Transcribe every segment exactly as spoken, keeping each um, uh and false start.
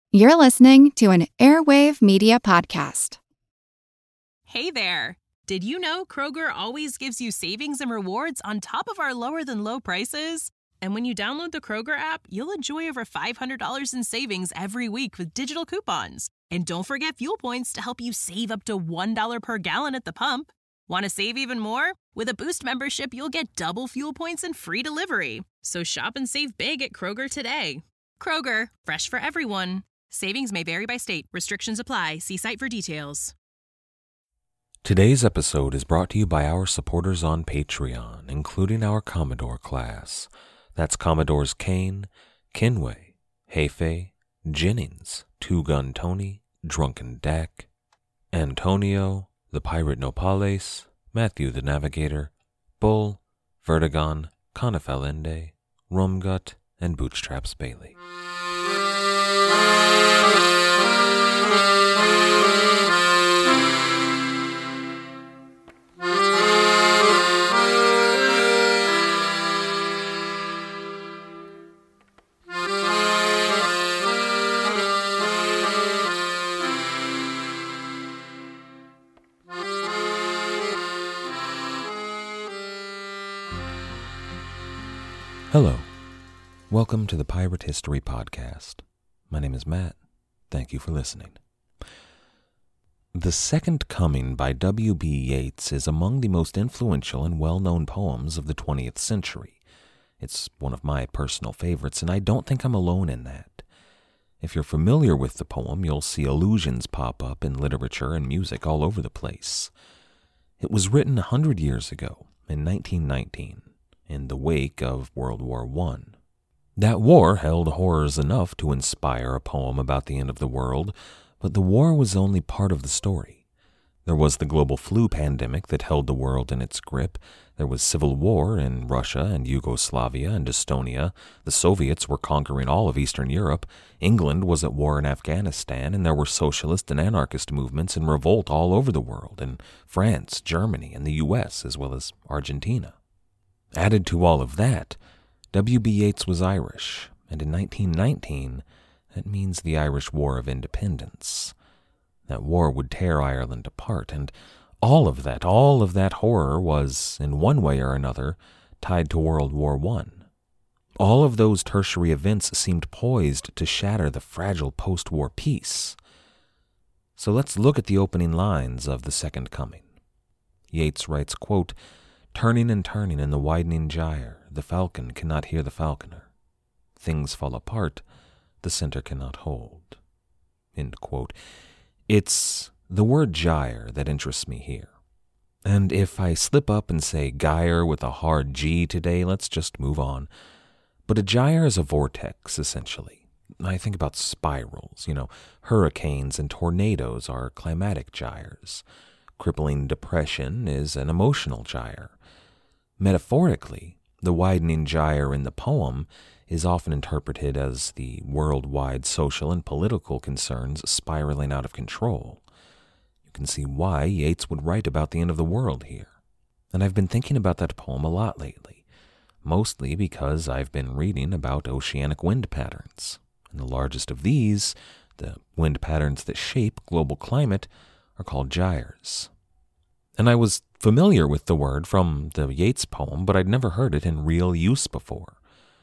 You're listening to an Airwave Media Podcast. Hey there! Did you know Kroger always gives you savings and rewards on top of our lower-than-low prices? And when you download the Kroger app, you'll enjoy over five hundred dollars in savings every week with digital coupons. And don't forget fuel points to help you save up to one dollar per gallon at the pump. Want to save even more? With a Boost membership, you'll get double fuel points and free delivery. So shop and save big at Kroger today. Kroger, fresh for everyone. Savings may vary by state. Restrictions apply. See site for details. Today's episode is brought to you by our supporters on Patreon, including our Commodore class. That's Commodores Kane, Kinway, Hefe, Jennings, Two Gun Tony, Drunken Dak, Antonio, the Pirate Nopales, Matthew the Navigator, Bull, Vertigon, Conefelende, Rumgut, and Bootstraps Bailey. Hello. Welcome to the Pirate History Podcast. My name is Matt. Thank you for listening. The Second Coming by W B Yeats is among the most influential and well-known poems of the twentieth century. It's one of my personal favorites, and I don't think I'm alone in that. If you're familiar with the poem, you'll see allusions pop up in literature and music all over the place. It was written a hundred years ago, in nineteen nineteen, in the wake of World War One. That war held horrors enough to inspire a poem about the end of the world, but the war was only part of the story. There was the global flu pandemic that held the world in its grip. There was civil war in Russia and Yugoslavia and Estonia. The Soviets were conquering all of Eastern Europe. England was at war in Afghanistan, and there were socialist and anarchist movements in revolt all over the world, in France, Germany, and the U S, as well as Argentina. Added to all of that, W B Yeats was Irish, and in nineteen nineteen, that means the Irish War of Independence. That war would tear Ireland apart, and all of that, all of that horror was, in one way or another, tied to World War One. All of those tertiary events seemed poised to shatter the fragile post-war peace. So let's look at the opening lines of The Second Coming. Yeats writes, quote, "Turning and turning in the widening gyre, the falcon cannot hear the falconer. Things fall apart, the center cannot hold." End quote. It's the word gyre that interests me here. And if I slip up and say gyre with a hard G today, let's just move on. But a gyre is a vortex, essentially. I think about spirals. You know, hurricanes and tornadoes are climatic gyres. Crippling depression is an emotional gyre. Metaphorically, the widening gyre in the poem is often interpreted as the worldwide social and political concerns spiraling out of control. You can see why Yeats would write about the end of the world here. And I've been thinking about that poem a lot lately, mostly because I've been reading about oceanic wind patterns. And the largest of these, the wind patterns that shape global climate, are called gyres. And I was familiar with the word from the Yeats poem, but I'd never heard it in real use before.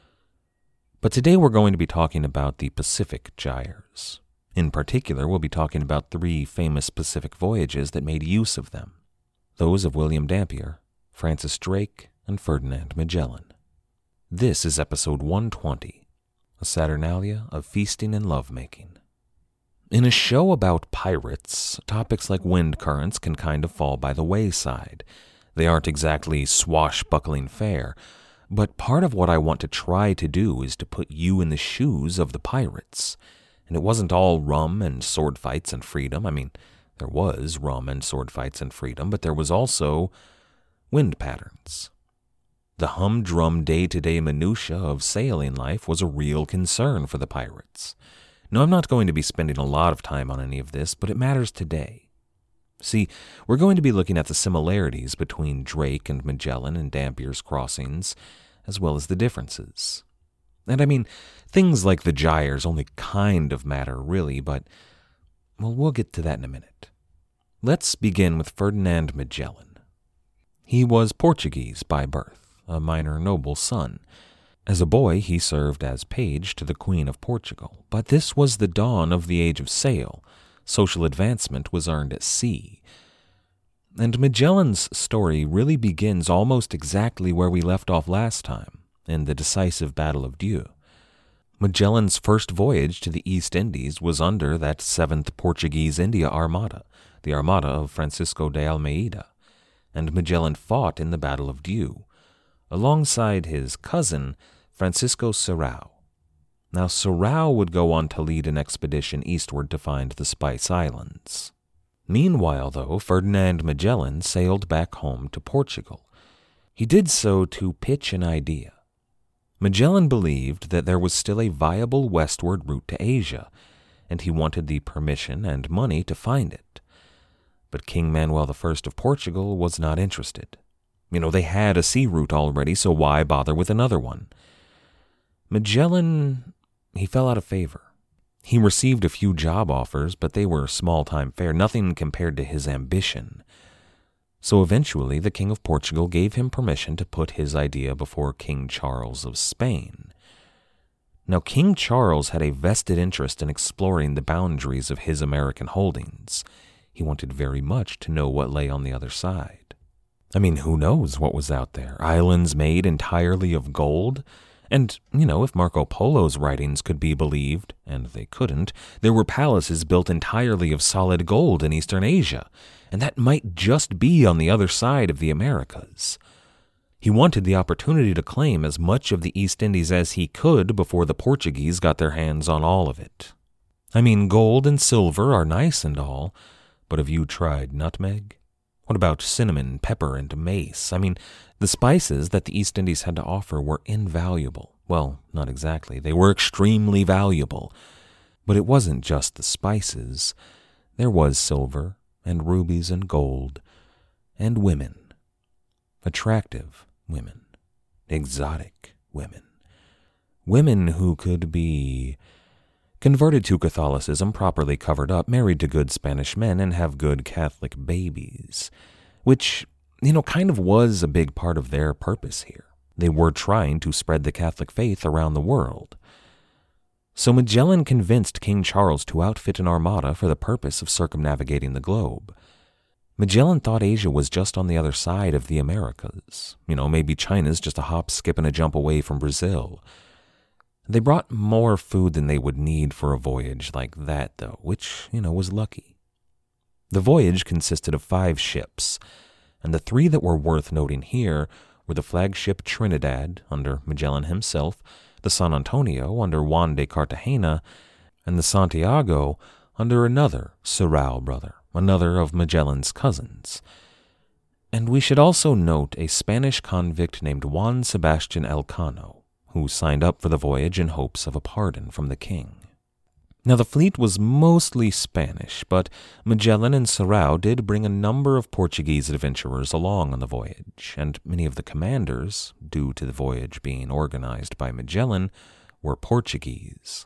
But today we're going to be talking about the Pacific gyres. In particular, we'll be talking about three famous Pacific voyages that made use of them. Those of William Dampier, Francis Drake, and Ferdinand Magellan. This is episode one twenty, a Saturnalia of feasting and lovemaking. In a show about pirates, topics like wind currents can kind of fall by the wayside. They aren't exactly swashbuckling fare, but part of what I want to try to do is to put you in the shoes of the pirates. And it wasn't all rum and sword fights and freedom. I mean, there was rum and sword fights and freedom, but there was also wind patterns. The humdrum day-to-day minutia of sailing life was a real concern for the pirates. Now, I'm not going to be spending a lot of time on any of this, but it matters today. See, we're going to be looking at the similarities between Drake and Magellan and Dampier's crossings, as well as the differences. And I mean, things like the gyres only kind of matter, really, but, well, we'll get to that in a minute. Let's begin with Ferdinand Magellan. He was Portuguese by birth, a minor noble's son. As a boy, he served as page to the Queen of Portugal, but this was the dawn of the age of sail. Social advancement was earned at sea. And Magellan's story really begins almost exactly where we left off last time, in the decisive Battle of Diu. Magellan's first voyage to the East Indies was under that seventh Portuguese India Armada, the Armada of Francisco de Almeida, and Magellan fought in the Battle of Diu, alongside his cousin, Francisco Serrao. Now, Serrao would go on to lead an expedition eastward to find the Spice Islands. Meanwhile, though, Ferdinand Magellan sailed back home to Portugal. He did so to pitch an idea. Magellan believed that there was still a viable westward route to Asia, and he wanted the permission and money to find it. But King Manuel the First of Portugal was not interested. You know, they had a sea route already, so why bother with another one? Magellan, he fell out of favor. He received a few job offers, but they were small-time fare, nothing compared to his ambition. So eventually, the King of Portugal gave him permission to put his idea before King Charles of Spain. Now, King Charles had a vested interest in exploring the boundaries of his American holdings. He wanted very much to know what lay on the other side. I mean, who knows what was out there? Islands made entirely of gold? And, you know, if Marco Polo's writings could be believed, and they couldn't, there were palaces built entirely of solid gold in Eastern Asia, and that might just be on the other side of the Americas. He wanted the opportunity to claim as much of the East Indies as he could before the Portuguese got their hands on all of it. I mean, gold and silver are nice and all, but have you tried nutmeg? What about cinnamon, pepper, and mace? I mean, the spices that the East Indies had to offer were invaluable. Well, not exactly. They were extremely valuable. But it wasn't just the spices. There was silver, and rubies, and gold, and women. Attractive women. Exotic women. Women who could be converted to Catholicism, properly covered up, married to good Spanish men, and have good Catholic babies, which, you know, kind of was a big part of their purpose here. They were trying to spread the Catholic faith around the world. So Magellan convinced King Charles to outfit an armada for the purpose of circumnavigating the globe. Magellan thought Asia was just on the other side of the Americas. You know, maybe China's just a hop, skip, and a jump away from Brazil. They brought more food than they would need for a voyage like that, though, which, you know, was lucky. The voyage consisted of five ships, and the three that were worth noting here were the flagship Trinidad, under Magellan himself, the San Antonio, under Juan de Cartagena, and the Santiago, under another Serrao brother, another of Magellan's cousins. And we should also note a Spanish convict named Juan Sebastian Elcano, who signed up for the voyage in hopes of a pardon from the king. Now, the fleet was mostly Spanish, but Magellan and Serrao did bring a number of Portuguese adventurers along on the voyage, and many of the commanders, due to the voyage being organized by Magellan, were Portuguese.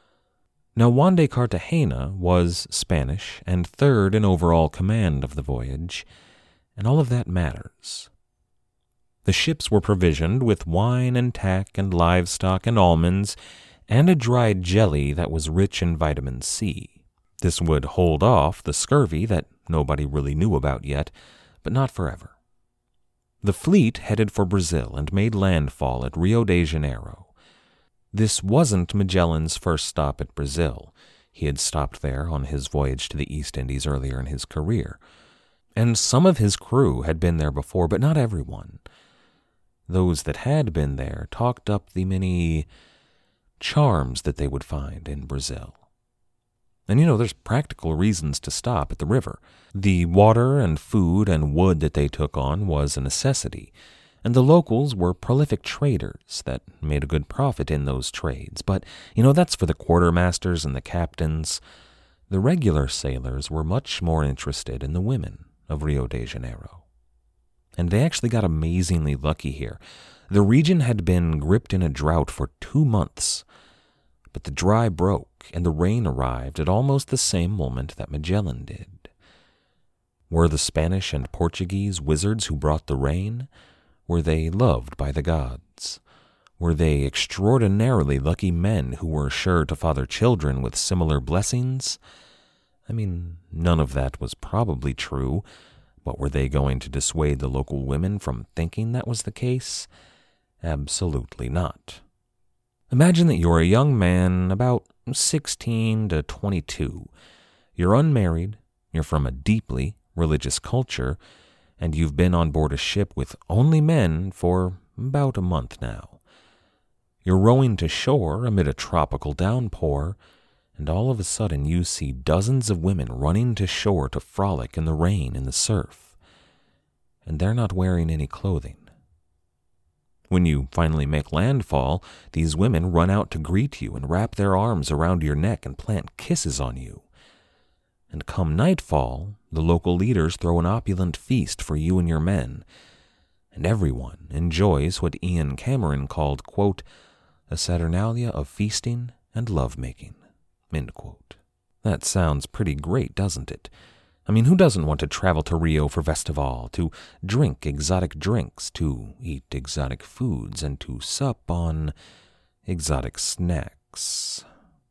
Now, Juan de Cartagena was Spanish and third in overall command of the voyage, and all of that matters. The ships were provisioned with wine and tack and livestock and almonds and a dried jelly that was rich in vitamin C. This would hold off the scurvy that nobody really knew about yet, but not forever. The fleet headed for Brazil and made landfall at Rio de Janeiro. This wasn't Magellan's first stop at Brazil. He had stopped there on his voyage to the East Indies earlier in his career. And some of his crew had been there before, but not everyone. Those that had been there talked up the many charms that they would find in Brazil. And you know, there's practical reasons to stop at the river. The water and food and wood that they took on was a necessity, and the locals were prolific traders that made a good profit in those trades. But, you know, that's for the quartermasters and the captains. The regular sailors were much more interested in the women of Rio de Janeiro. And they actually got amazingly lucky here. The region had been gripped in a drought for two months, but the dry broke and the rain arrived at almost the same moment that Magellan did. Were the Spanish and Portuguese wizards who brought the rain? Were they loved by the gods? Were they extraordinarily lucky men who were sure to father children with similar blessings? I mean, none of that was probably true, but were they going to dissuade the local women from thinking that was the case? Absolutely not. Imagine that you're a young man about sixteen to twenty-two. You're unmarried, you're from a deeply religious culture, and you've been on board a ship with only men for about a month now. You're rowing to shore amid a tropical downpour, and all of a sudden you see dozens of women running to shore to frolic in the rain and the surf. And they're not wearing any clothing. When you finally make landfall, these women run out to greet you and wrap their arms around your neck and plant kisses on you. And come nightfall, the local leaders throw an opulent feast for you and your men, and everyone enjoys what Ian Cameron called, quote, a saturnalia of feasting and lovemaking, end quote. That sounds pretty great, doesn't it? I mean, who doesn't want to travel to Rio for Festival, to drink exotic drinks, to eat exotic foods, and to sup on exotic snacks?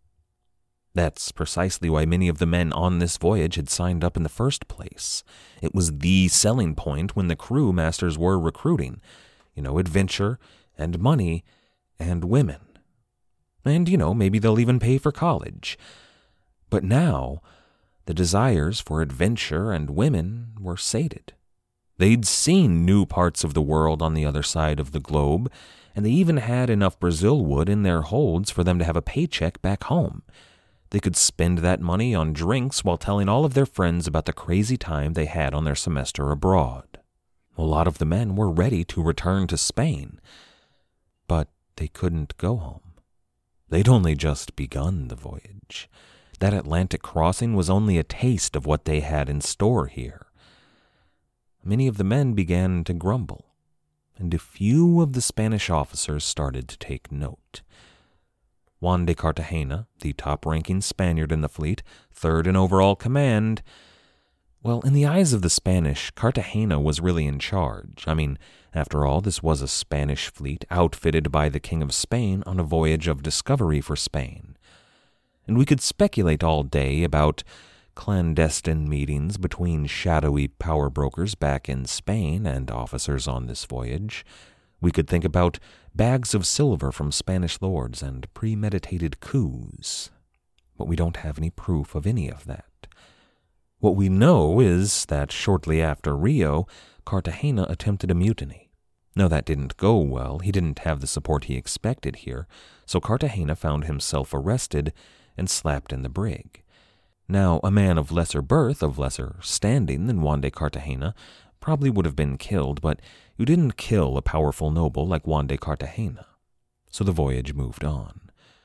That's precisely why many of the men on this voyage had signed up in the first place. It was the selling point when the crew masters were recruiting. You know, adventure and money and women. And, you know, maybe they'll even pay for college. But now, the desires for adventure and women were sated. They'd seen new parts of the world on the other side of the globe, and they even had enough Brazil wood in their holds for them to have a paycheck back home. They could spend that money on drinks while telling all of their friends about the crazy time they had on their semester abroad. A lot of the men were ready to return to Spain, but they couldn't go home. They'd only just begun the voyage. That Atlantic crossing was only a taste of what they had in store here. Many of the men began to grumble, and a few of the Spanish officers started to take note. Juan de Cartagena, the top-ranking Spaniard in the fleet, third in overall command, well, in the eyes of the Spanish, Cartagena was really in charge. I mean, after all, this was a Spanish fleet outfitted by the King of Spain on a voyage of discovery for Spain. And we could speculate all day about clandestine meetings between shadowy power brokers back in Spain and officers on this voyage. We could think about bags of silver from Spanish lords and premeditated coups. But we don't have any proof of any of that. What we know is that shortly after Rio, Cartagena attempted a mutiny. Now that didn't go well. He didn't have the support he expected here, so Cartagena found himself arrested and slapped in the brig. Now, a man of lesser birth, of lesser standing than Juan de Cartagena, probably would have been killed, but you didn't kill a powerful noble like Juan de Cartagena. So the voyage moved on.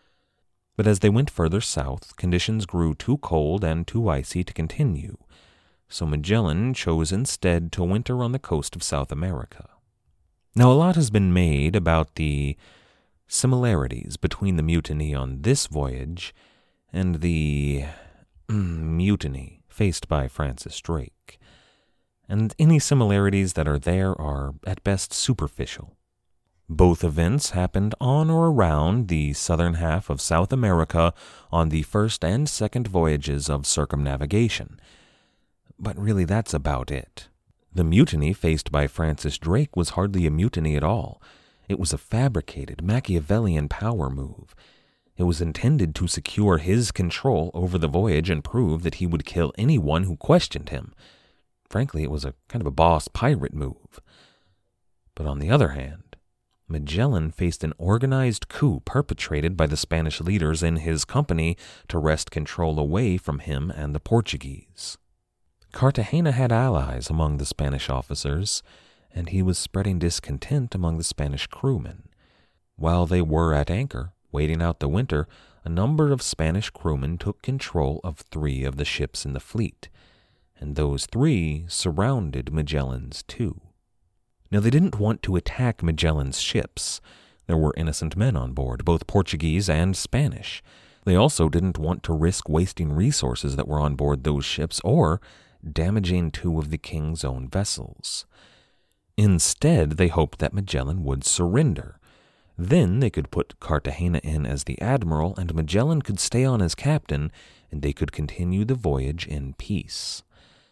But as they went further south, conditions grew too cold and too icy to continue, so Magellan chose instead to winter on the coast of South America. Now, a lot has been made about the similarities between the mutiny on this voyage and the mutiny faced by Francis Drake, and any similarities that are there are at best superficial. Both events happened on or around the southern half of South America on the first and second voyages of circumnavigation. But really, that's about it. The mutiny faced by Francis Drake was hardly a mutiny at all. It was a fabricated Machiavellian power move. It was intended to secure his control over the voyage and prove that he would kill anyone who questioned him. Frankly, it was a kind of a boss pirate move. But on the other hand, Magellan faced an organized coup perpetrated by the Spanish leaders in his company to wrest control away from him and the Portuguese. Cartagena had allies among the Spanish officers, and he was spreading discontent among the Spanish crewmen. While they were at anchor, waiting out the winter, a number of Spanish crewmen took control of three of the ships in the fleet, and those three surrounded Magellan's two. Now, they didn't want to attack Magellan's ships. There were innocent men on board, both Portuguese and Spanish. They also didn't want to risk wasting resources that were on board those ships or damaging two of the king's own vessels. Instead, they hoped that Magellan would surrender. Then they could put Cartagena in as the admiral, and Magellan could stay on as captain, and they could continue the voyage in peace.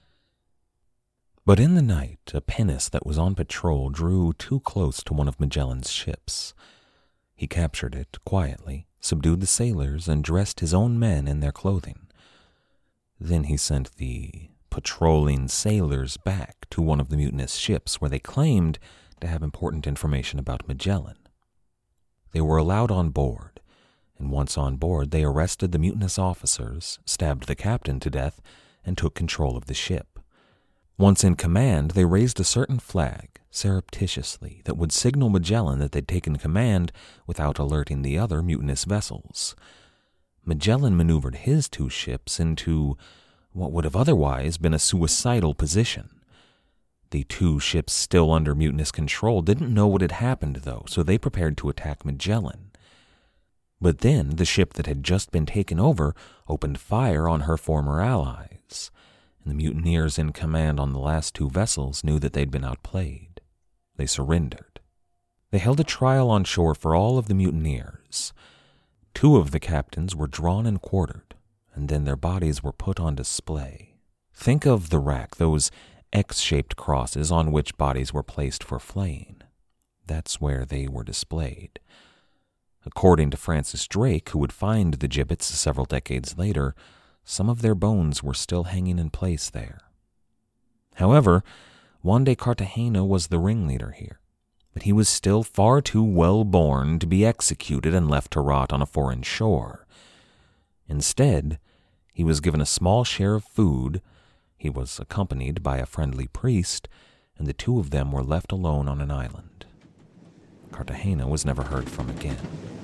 But in the night, a pinnace that was on patrol drew too close to one of Magellan's ships. He captured it quietly, subdued the sailors, and dressed his own men in their clothing. Then he sent the patrolling sailors back to one of the mutinous ships where they claimed to have important information about Magellan. They were allowed on board, and once on board they arrested the mutinous officers, stabbed the captain to death, and took control of the ship. Once in command, they raised a certain flag, surreptitiously, that would signal Magellan that they'd taken command without alerting the other mutinous vessels. Magellan maneuvered his two ships into what would have otherwise been a suicidal position. The two ships still under mutinous control didn't know what had happened, though, so they prepared to attack Magellan. But then the ship that had just been taken over opened fire on her former allies, and the mutineers in command on the last two vessels knew that they'd been outplayed. They surrendered. They held a trial on shore for all of the mutineers. Two of the captains were drawn and quartered, and then their bodies were put on display. Think of the rack, those X-shaped crosses on which bodies were placed for flaying. That's where they were displayed. According to Francis Drake, who would find the gibbets several decades later, some of their bones were still hanging in place there. However, Juan de Cartagena was the ringleader here, but he was still far too well born to be executed and left to rot on a foreign shore. Instead, he was given a small share of food, he was accompanied by a friendly priest, and the two of them were left alone on an island. Cartagena was never heard from again.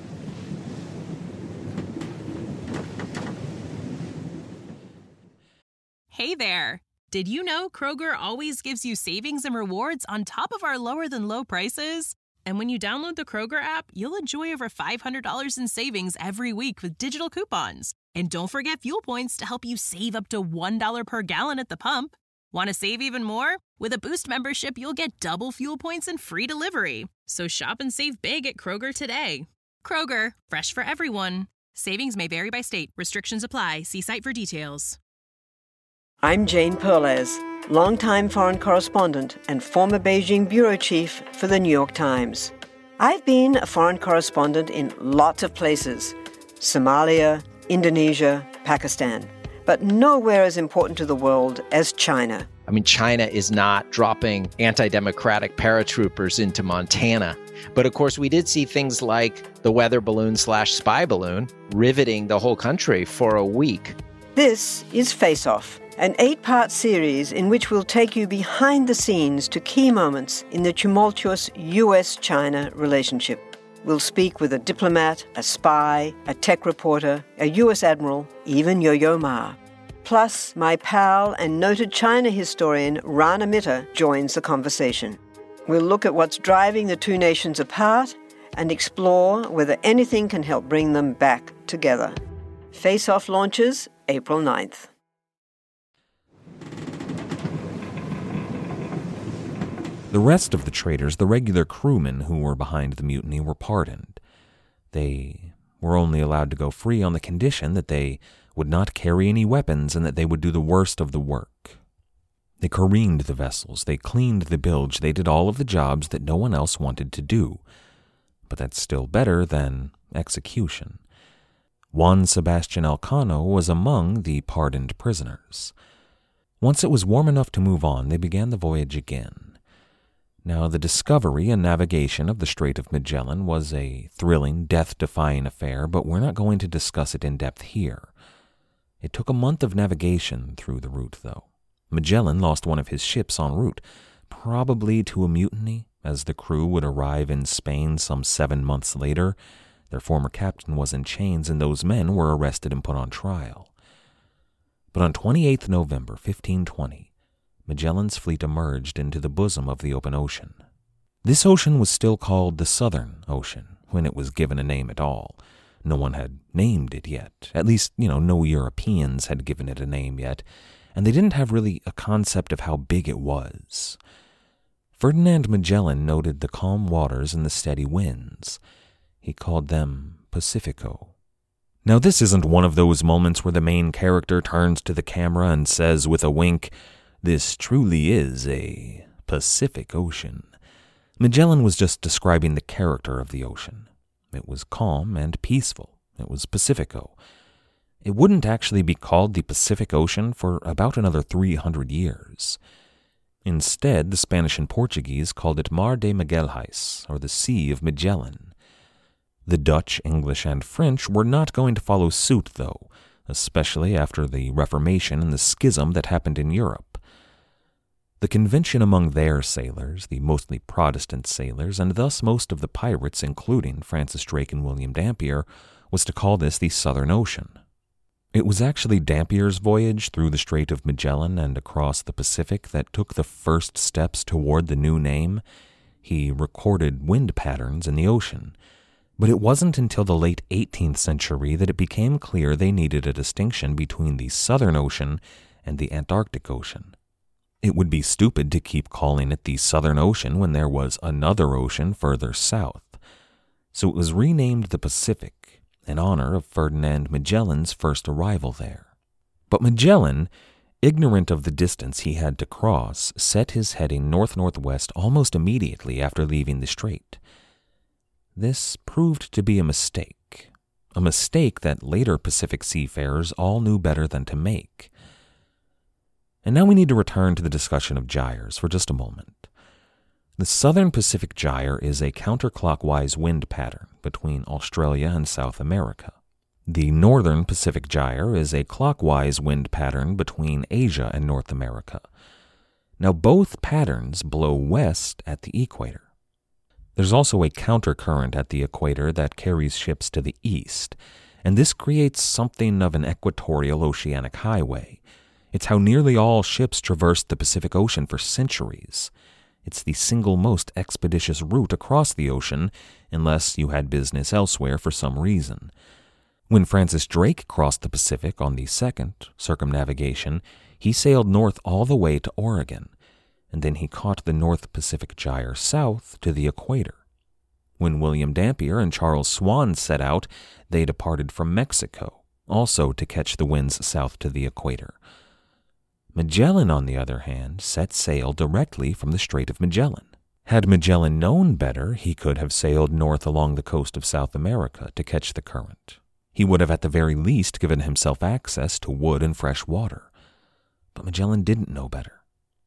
Hey there! Did you know Kroger always gives you savings and rewards on top of our lower-than-low prices? And when you download the Kroger app, you'll enjoy over five hundred dollars in savings every week with digital coupons. And don't forget fuel points to help you save up to one dollar per gallon at the pump. Want to save even more? With a Boost membership, you'll get double fuel points and free delivery. So shop and save big at Kroger today. Kroger, fresh for everyone. Savings may vary by state. Restrictions apply. See site for details. I'm Jane Perlez, longtime foreign correspondent and former Beijing bureau chief for the New York Times. I've been a foreign correspondent in lots of places: Somalia, Indonesia, Pakistan, but nowhere as important to the world as China. I mean, China is not dropping anti-democratic paratroopers into Montana. But of course, we did see things like the weather balloon slash spy balloon riveting the whole country for a week. This is Face Off, an eight-part series in which we'll take you behind the scenes to key moments in the tumultuous U S China relationship. We'll speak with a diplomat, a spy, a tech reporter, a U S admiral, even Yo-Yo Ma. Plus, my pal and noted China historian Rana Mitter joins the conversation. We'll look at what's driving the two nations apart and explore whether anything can help bring them back together. Face Off launches April ninth. The rest of the traitors, the regular crewmen who were behind the mutiny, were pardoned. They were only allowed to go free on the condition that they would not carry any weapons and that they would do the worst of the work. They careened the vessels, they cleaned the bilge, they did all of the jobs that no one else wanted to do. But that's still better than execution. Juan Sebastian Elcano was among the pardoned prisoners. Once it was warm enough to move on, they began the voyage again. Now, the discovery and navigation of the Strait of Magellan was a thrilling, death-defying affair, but we're not going to discuss it in depth here. It took a month of navigation through the route, though. Magellan lost one of his ships en route, probably to a mutiny, as the crew would arrive in Spain some seven months later. Their former captain was in chains, and those men were arrested and put on trial. But on twenty-eighth of November, fifteen twenty, Magellan's fleet emerged into the bosom of the open ocean. This ocean was still called the Southern Ocean when it was given a name at all. No one had named it yet. At least, you know, no Europeans had given it a name yet, and they didn't have really a concept of how big it was. Ferdinand Magellan noted the calm waters and the steady winds. He called them Pacifico. Now, this isn't one of those moments where the main character turns to the camera and says with a wink, "This truly is a Pacific Ocean." Magellan was just describing the character of the ocean. It was calm and peaceful. It was Pacifico. It wouldn't actually be called the Pacific Ocean for about another three hundred years. Instead, the Spanish and Portuguese called it Mar de Magalhães, or the Sea of Magellan. The Dutch, English, and French were not going to follow suit, though, especially after the Reformation and the schism that happened in Europe. The convention among their sailors, the mostly Protestant sailors, and thus most of the pirates, including Francis Drake and William Dampier, was to call this the Southern Ocean. It was actually Dampier's voyage through the Strait of Magellan and across the Pacific that took the first steps toward the new name. He recorded wind patterns in the ocean, but it wasn't until the late eighteenth century that it became clear they needed a distinction between the Southern Ocean and the Antarctic Ocean. It would be stupid to keep calling it the Southern Ocean when there was another ocean further south. So it was renamed the Pacific in honor of Ferdinand Magellan's first arrival there. But Magellan, ignorant of the distance he had to cross, set his heading north-northwest almost immediately after leaving the strait. This proved to be a mistake, a mistake that later Pacific seafarers all knew better than to make. And now we need to return to the discussion of gyres for just a moment. The Southern Pacific Gyre is a counterclockwise wind pattern between Australia and South America. The Northern Pacific Gyre is a clockwise wind pattern between Asia and North America. Now, both patterns blow west at the equator. There's also a countercurrent at the equator that carries ships to the east, and this creates something of an equatorial oceanic highway. It's how nearly all ships traversed the Pacific Ocean for centuries. It's the single most expeditious route across the ocean, unless you had business elsewhere for some reason. When Francis Drake crossed the Pacific on the second circumnavigation, he sailed north all the way to Oregon, and then he caught the North Pacific Gyre south to the equator. When William Dampier and Charles Swan set out, they departed from Mexico, also to catch the winds south to the equator. Magellan, on the other hand, set sail directly from the Strait of Magellan. Had Magellan known better, he could have sailed north along the coast of South America to catch the current. He would have at the very least given himself access to wood and fresh water. But Magellan didn't know better.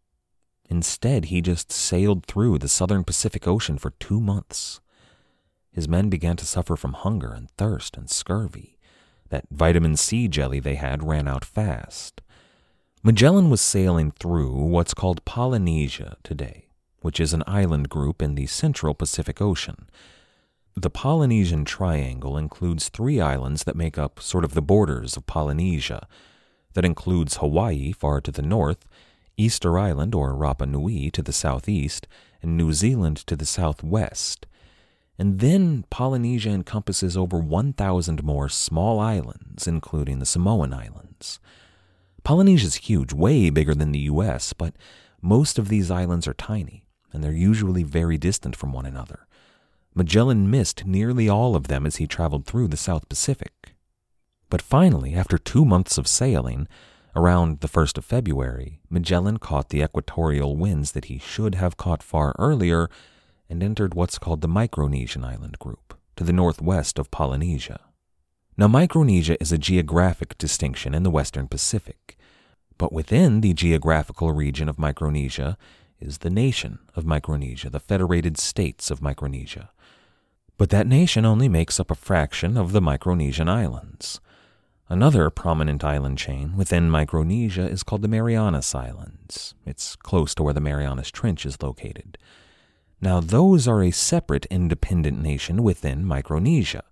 Instead, he just sailed through the southern Pacific Ocean for two months. His men began to suffer from hunger and thirst and scurvy. That vitamin C jelly they had ran out fast. Magellan was sailing through what's called Polynesia today, which is an island group in the central Pacific Ocean. The Polynesian Triangle includes three islands that make up sort of the borders of Polynesia. That includes Hawaii far to the north, Easter Island or Rapa Nui to the southeast, and New Zealand to the southwest. And then Polynesia encompasses over one thousand more small islands, including the Samoan Islands. Polynesia's huge, way bigger than the U S, but most of these islands are tiny, and they're usually very distant from one another. Magellan missed nearly all of them as he traveled through the South Pacific. But finally, after two months of sailing, around the first of February, Magellan caught the equatorial winds that he should have caught far earlier and entered what's called the Micronesian island group, to the northwest of Polynesia. Now, Micronesia is a geographic distinction in the Western Pacific, but within the geographical region of Micronesia is the nation of Micronesia, the Federated States of Micronesia. But that nation only makes up a fraction of the Micronesian islands. Another prominent island chain within Micronesia is called the Marianas Islands. It's close to where the Marianas Trench is located. Now, those are a separate independent nation within Micronesia,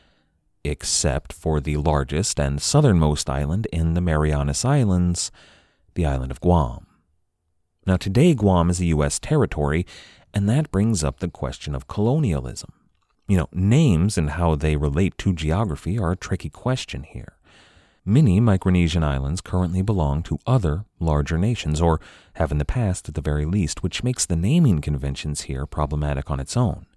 except for the largest and southernmost island in the Marianas Islands, the island of Guam. Now, today Guam is a U S territory, And that brings up the question of colonialism. You know, names and how they relate to geography are a tricky question here. Many Micronesian islands currently belong to other larger nations, or have in the past at the very least, which makes the naming conventions here problematic on its own.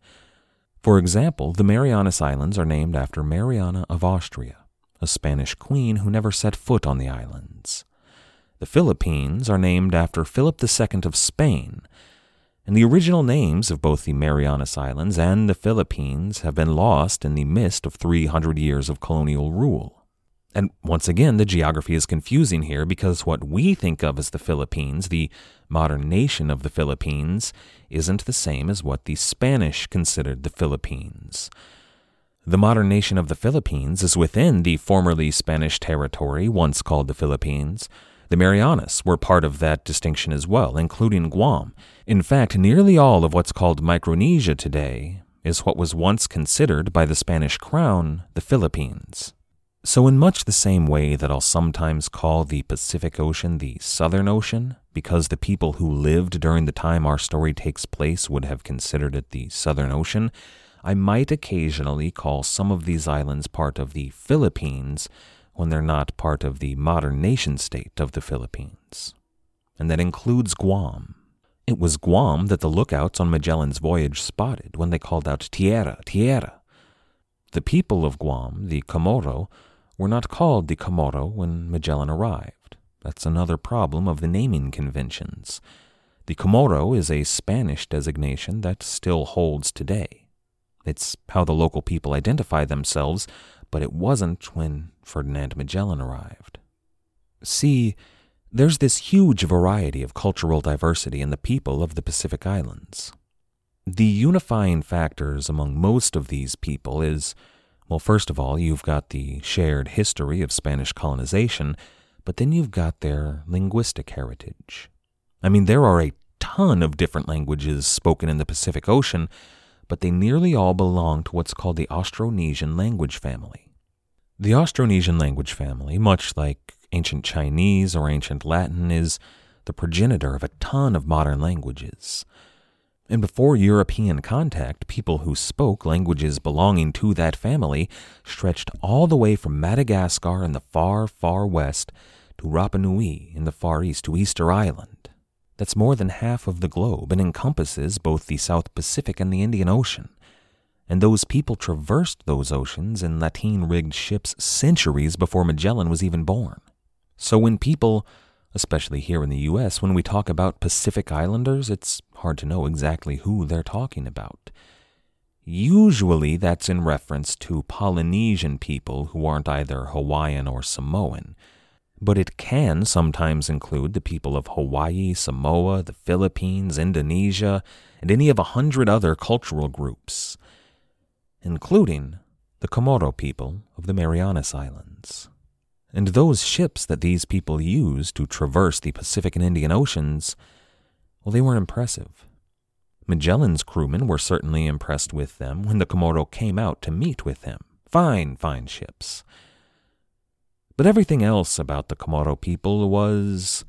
For example, the Marianas Islands are named after Mariana of Austria, a Spanish queen who never set foot on the islands. The Philippines are named after Philip the Second of Spain, and the original names of both the Marianas Islands and the Philippines have been lost in the mist of three hundred years of colonial rule. And once again, the geography is confusing here because what we think of as the Philippines, the modern nation of the Philippines, isn't the same as what the Spanish considered the Philippines. The modern nation of the Philippines is within the formerly Spanish territory once called the Philippines. The Marianas were part of that distinction as well, including Guam. In fact, nearly all of what's called Micronesia today is what was once considered by the Spanish crown the Philippines. So in much the same way that I'll sometimes call the Pacific Ocean the Southern Ocean, because the people who lived during the time our story takes place would have considered it the Southern Ocean, I might occasionally call some of these islands part of the Philippines when they're not part of the modern nation-state of the Philippines. And that includes Guam. It was Guam that the lookouts on Magellan's voyage spotted when they called out Tierra, Tierra. The people of Guam, the Comoro, were not called the Comoro when Magellan arrived. That's another problem of the naming conventions. The Comoro is a Spanish designation that still holds today. It's how the local people identify themselves, but it wasn't when Ferdinand Magellan arrived. See, there's this huge variety of cultural diversity in the people of the Pacific Islands. The unifying factors among most of these people is, well, first of all, you've got the shared history of Spanish colonization, but then you've got their linguistic heritage. I mean, there are a ton of different languages spoken in the Pacific Ocean, but they nearly all belong to what's called the Austronesian language family. The Austronesian language family, much like ancient Chinese or ancient Latin, is the progenitor of a ton of modern languages. And before European contact, people who spoke languages belonging to that family stretched all the way from Madagascar in the far, far west to Rapa Nui in the far east to Easter Island. That's more than half of the globe and encompasses both the South Pacific and the Indian Ocean. And those people traversed those oceans in lateen-rigged ships centuries before Magellan was even born. So when people, especially here in the U S, when we talk about Pacific Islanders, it's hard to know exactly who they're talking about. Usually that's in reference to Polynesian people who aren't either Hawaiian or Samoan, but it can sometimes include the people of Hawaii, Samoa, the Philippines, Indonesia, and any of a hundred other cultural groups, including the Comoro people of the Marianas Islands. And those ships that these people used to traverse the Pacific and Indian Oceans, well, they were impressive. Magellan's crewmen were certainly impressed with them when the Comoro came out to meet with him. Fine, fine ships. But everything else about the Comoro people was...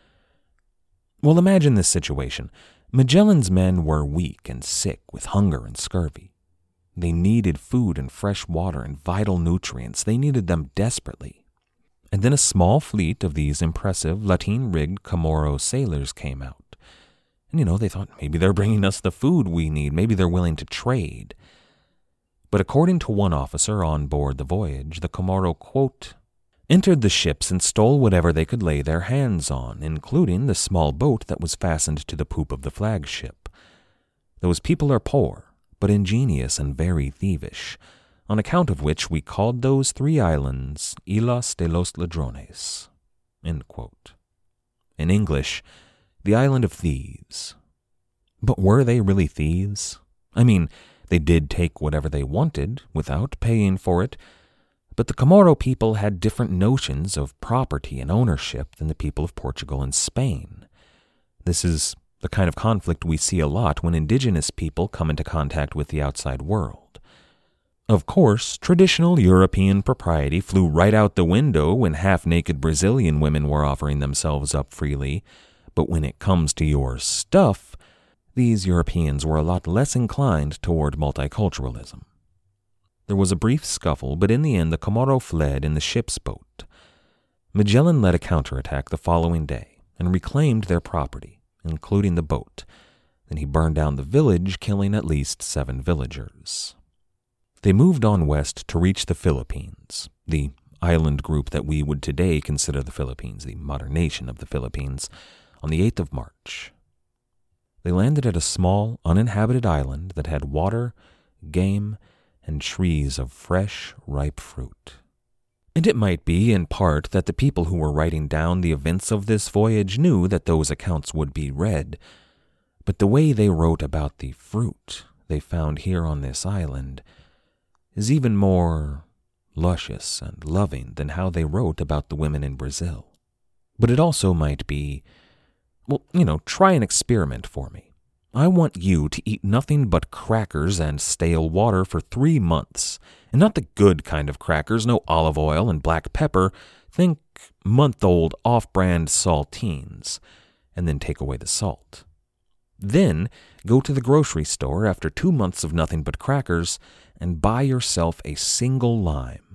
Well, imagine this situation. Magellan's men were weak and sick with hunger and scurvy. They needed food and fresh water and vital nutrients. They needed them desperately. And then a small fleet of these impressive lateen-rigged Comoro sailors came out. And, you know, they thought maybe they're bringing us the food we need. Maybe they're willing to trade. But according to one officer on board the voyage, the Comoro, quote, entered the ships and stole whatever they could lay their hands on, including the small boat that was fastened to the poop of the flagship. Those people are poor, but ingenious and very thievish, on account of which we called those three islands Islas de los Ladrones. End quote. In English, the Island of Thieves. But were they really thieves? I mean, they did take whatever they wanted without paying for it, but the Comoro people had different notions of property and ownership than the people of Portugal and Spain. This is the kind of conflict we see a lot when indigenous people come into contact with the outside world. Of course, traditional European propriety flew right out the window when half-naked Brazilian women were offering themselves up freely, but when it comes to your stuff, These Europeans were a lot less inclined toward multiculturalism. There was a brief scuffle, but in the end the Comoro fled in the ship's boat. Magellan led a counterattack the following day and reclaimed their property, including the boat. Then he burned down the village, killing at least seven villagers. They moved on west to reach the Philippines, the island group that we would today consider the Philippines, the modern nation of the Philippines, on the eighth of March. They landed at a small, uninhabited island that had water, game, and trees of fresh, ripe fruit. And it might be, in part, that the people who were writing down the events of this voyage knew that those accounts would be read, but the way they wrote about the fruit they found here on this island is even more luscious and loving than how they wrote about the women in Brazil. But it also might be, well, you know, try an experiment for me. I want you to eat nothing but crackers and stale water for three months. And not the good kind of crackers, no olive oil and black pepper. Think month-old off-brand saltines. And then take away the salt. Then go to the grocery store after two months of nothing but crackers and buy yourself a single lime.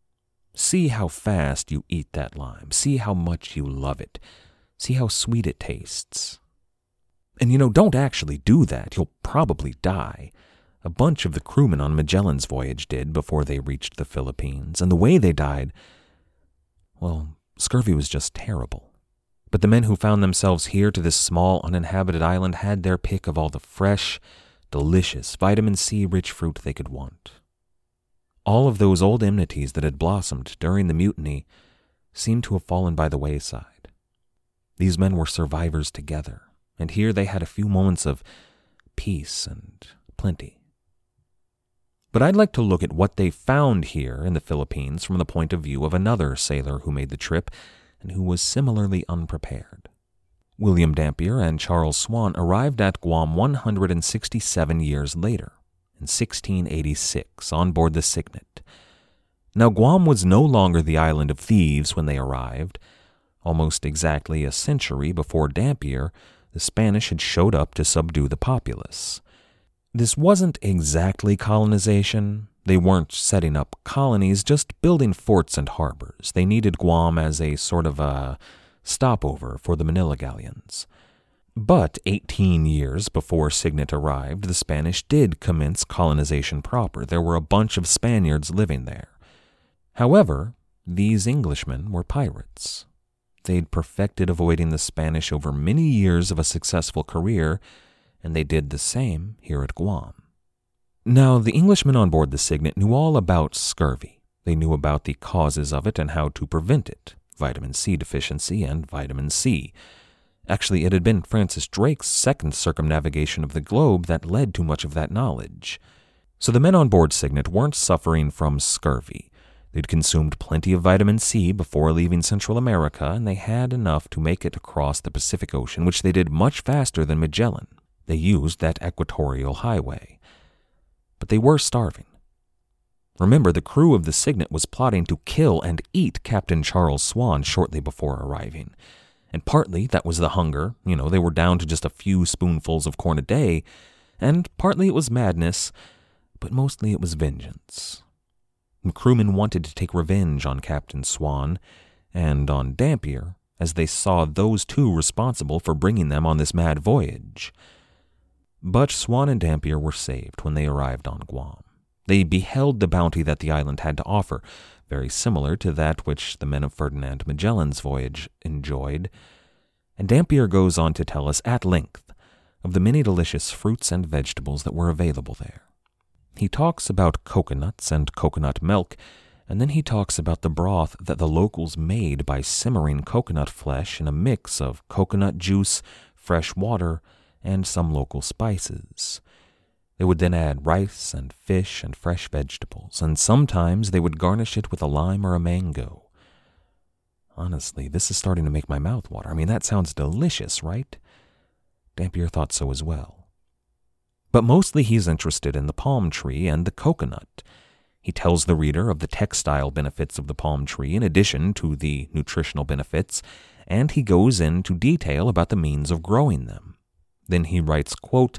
See how fast you eat that lime. See how much you love it. See how sweet it tastes. And you know, don't actually do that. You'll probably die. A bunch of the crewmen on Magellan's voyage did before they reached the Philippines, and the way they died, well, scurvy was just terrible. But the men who found themselves here to this small, uninhabited island had their pick of all the fresh, delicious, vitamin C-rich fruit they could want. All of those old enmities that had blossomed during the mutiny seemed to have fallen by the wayside. These men were survivors together, and here they had a few moments of peace and plenty. But I'd like to look at what they found here in the Philippines from the point of view of another sailor who made the trip and who was similarly unprepared. William Dampier and Charles Swan arrived at Guam one hundred sixty-seven years later, in sixteen eighty-six, on board the Signet. Now, Guam was no longer the island of thieves when they arrived. Almost exactly a century before Dampier, the Spanish had showed up to subdue the populace. This wasn't exactly colonization. They weren't setting up colonies, just building forts and harbors. They needed Guam as a sort of a stopover for the Manila galleons. But eighteen years before Signet arrived, the Spanish did commence colonization proper. There were a bunch of Spaniards living there. However, these Englishmen were pirates. They'd perfected avoiding the Spanish over many years of a successful career, and they did the same here at Guam. Now, the Englishmen on board the Signet knew all about scurvy. They knew about the causes of it and how to prevent it, vitamin C deficiency and vitamin C. Actually, it had been Francis Drake's second circumnavigation of the globe that led to much of that knowledge. So the men on board Signet weren't suffering from scurvy. They'd consumed plenty of vitamin C before leaving Central America, and they had enough to make it across the Pacific Ocean, which they did much faster than Magellan. They used that equatorial highway. But they were starving. Remember, the crew of the Signet was plotting to kill and eat Captain Charles Swan shortly before arriving. And partly that was the hunger. You know, they were down to just a few spoonfuls of corn a day. And partly it was madness, but mostly it was vengeance. The crewmen wanted to take revenge on Captain Swan and on Dampier, as they saw those two responsible for bringing them on this mad voyage. But Swan and Dampier were saved when they arrived on Guam. They beheld the bounty that the island had to offer, very similar to that which the men of Ferdinand Magellan's voyage enjoyed. And Dampier goes on to tell us at length of the many delicious fruits and vegetables that were available there. He talks about coconuts and coconut milk, and then he talks about the broth that the locals made by simmering coconut flesh in a mix of coconut juice, fresh water, and some local spices. They would then add rice and fish and fresh vegetables, and sometimes they would garnish it with a lime or a mango. Honestly, this is starting to make my mouth water. I mean, that sounds delicious, right? Dampier thought so as well. But mostly he's interested in the palm tree and the coconut. He tells the reader of the textile benefits of the palm tree in addition to the nutritional benefits, and he goes into detail about the means of growing them. Then he writes, quote,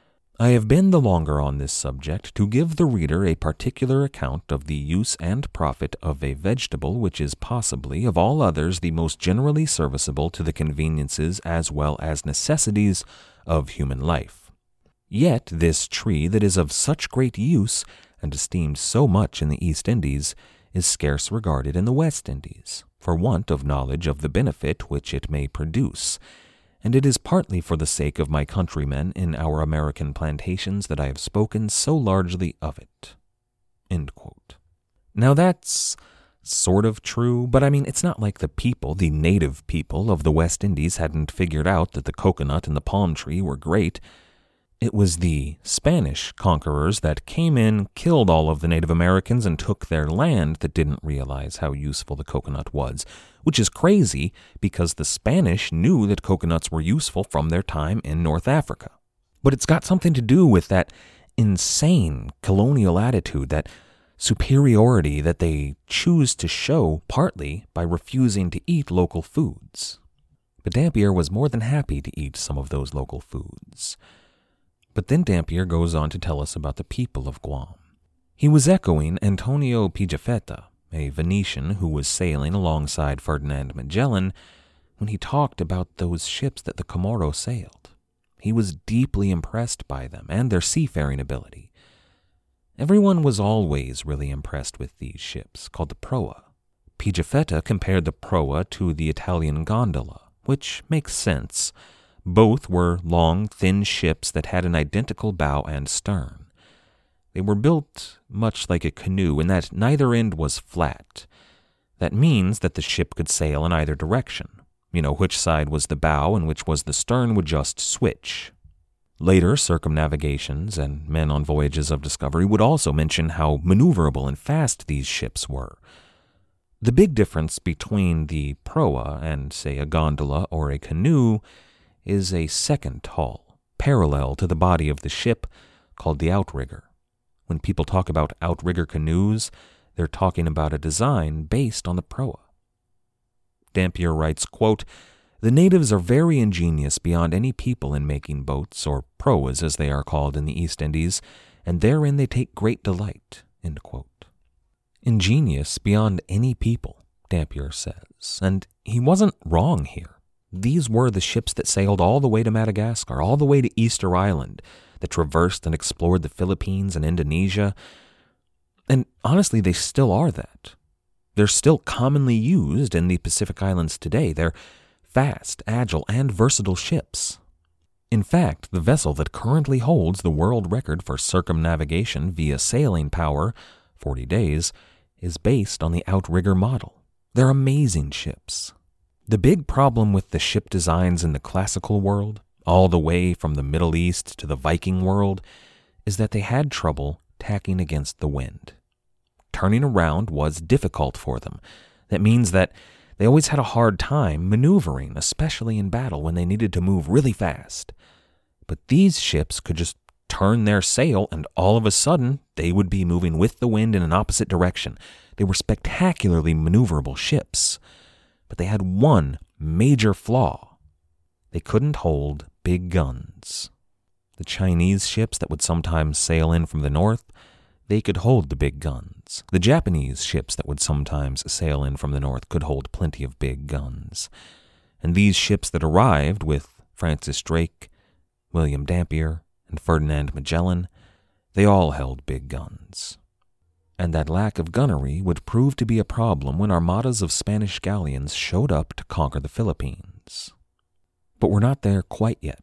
I have been the longer on this subject to give the reader a particular account of the use and profit of a vegetable which is possibly, of all others, the most generally serviceable to the conveniences as well as necessities of human life. Yet this tree that is of such great use and esteemed so much in the East Indies is scarce regarded in the West Indies, for want of knowledge of the benefit which it may produce. And it is partly for the sake of my countrymen in our American plantations that I have spoken so largely of it. End quote. Now that's sort of true, but I mean, it's not like the people, the native people of the West Indies hadn't figured out that the coconut and the palm tree were great. It was the Spanish conquerors that came in, killed all of the Native Americans, and took their land that didn't realize how useful the coconut was, which is crazy because the Spanish knew that coconuts were useful from their time in North Africa. But it's got something to do with that insane colonial attitude, that superiority that they choose to show partly by refusing to eat local foods. But Dampier was more than happy to eat some of those local foods. But then Dampier goes on to tell us about the people of Guam. He was echoing Antonio Pigafetta, a Venetian who was sailing alongside Ferdinand Magellan, when he talked about those ships that the Comoro sailed. He was deeply impressed by them and their seafaring ability. Everyone was always really impressed with these ships, called the proa. Pigafetta compared the proa to the Italian gondola, which makes sense. Both were long, thin ships that had an identical bow and stern. They were built much like a canoe in that neither end was flat. That means that the ship could sail in either direction. You know, which side was the bow and which was the stern would just switch. Later circumnavigations and men on voyages of discovery would also mention how maneuverable and fast these ships were. The big difference between the proa and, say, a gondola or a canoe is a second hull, parallel to the body of the ship, called the outrigger. When people talk about outrigger canoes, they're talking about a design based on the proa. Dampier writes, quote, the natives are very ingenious beyond any people in making boats, or proas as they are called in the East Indies, and therein they take great delight. End quote. Ingenious beyond any people, Dampier says, and he wasn't wrong here. These were the ships that sailed all the way to Madagascar, all the way to Easter Island, that traversed and explored the Philippines and Indonesia. And honestly, they still are that. They're still commonly used in the Pacific Islands today. They're fast, agile, and versatile ships. In fact, the vessel that currently holds the world record for circumnavigation via sailing power, forty days, is based on the outrigger model. They're amazing ships. The big problem with the ship designs in the classical world, all the way from the Middle East to the Viking world, is that they had trouble tacking against the wind. Turning around was difficult for them. That means that they always had a hard time maneuvering, especially in battle when they needed to move really fast. But these ships could just turn their sail and all of a sudden they would be moving with the wind in an opposite direction. They were spectacularly maneuverable ships. But they had one major flaw. They couldn't hold big guns. The Chinese ships that would sometimes sail in from the north, they could hold the big guns. The Japanese ships that would sometimes sail in from the north could hold plenty of big guns. And these ships that arrived with Francis Drake, William Dampier, and Ferdinand Magellan, they all held big guns. And that lack of gunnery would prove to be a problem when armadas of Spanish galleons showed up to conquer the Philippines. But we're not there quite yet.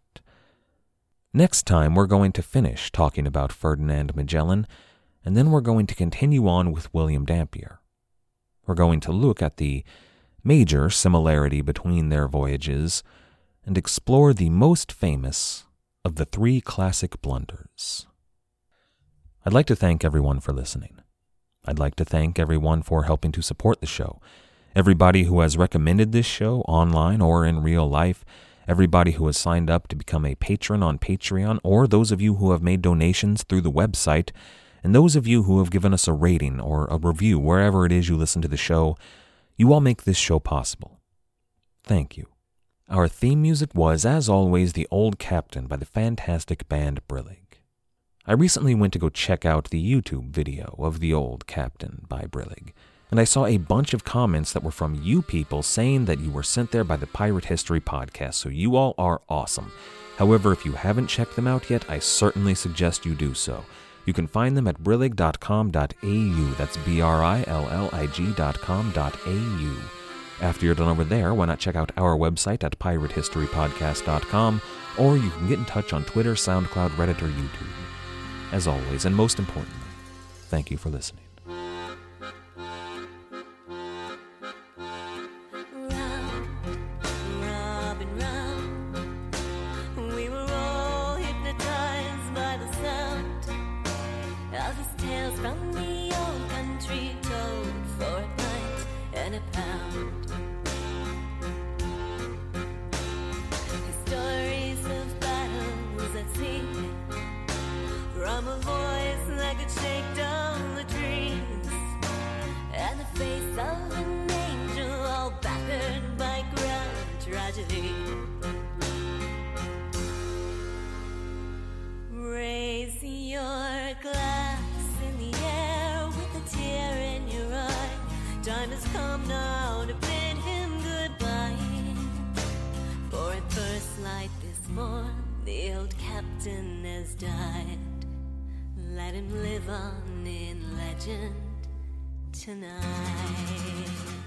Next time, we're going to finish talking about Ferdinand Magellan, and then we're going to continue on with William Dampier. We're going to look at the major similarity between their voyages and explore the most famous of the three classic blunders. I'd like to thank everyone for listening. I'd like to thank everyone for helping to support the show. Everybody who has recommended this show online or in real life, everybody who has signed up to become a patron on Patreon, or those of you who have made donations through the website, and those of you who have given us a rating or a review wherever it is you listen to the show, you all make this show possible. Thank you. Our theme music was, as always, The Old Captain by the fantastic band Brillig. I recently went to go check out the YouTube video of The Old Captain by Brillig, and I saw a bunch of comments that were from you people saying that you were sent there by the Pirate History Podcast, so you all are awesome. However, if you haven't checked them out yet, I certainly suggest you do so. You can find them at brillig dot com dot a u. That's B R I L L I G dot com dot A U. After you're done over there, why not check out our website at pirate history podcast dot com, or you can get in touch on Twitter, SoundCloud, Reddit, or YouTube. As always, and most importantly, thank you for listening. From a voice that could shake down the trees, and the face of an angel all battered by grand tragedy. Raise your glass in the air with a tear in your eye. Time has come now to bid him goodbye. For at first light this morn, the old captain has died. Let him live on in legend tonight.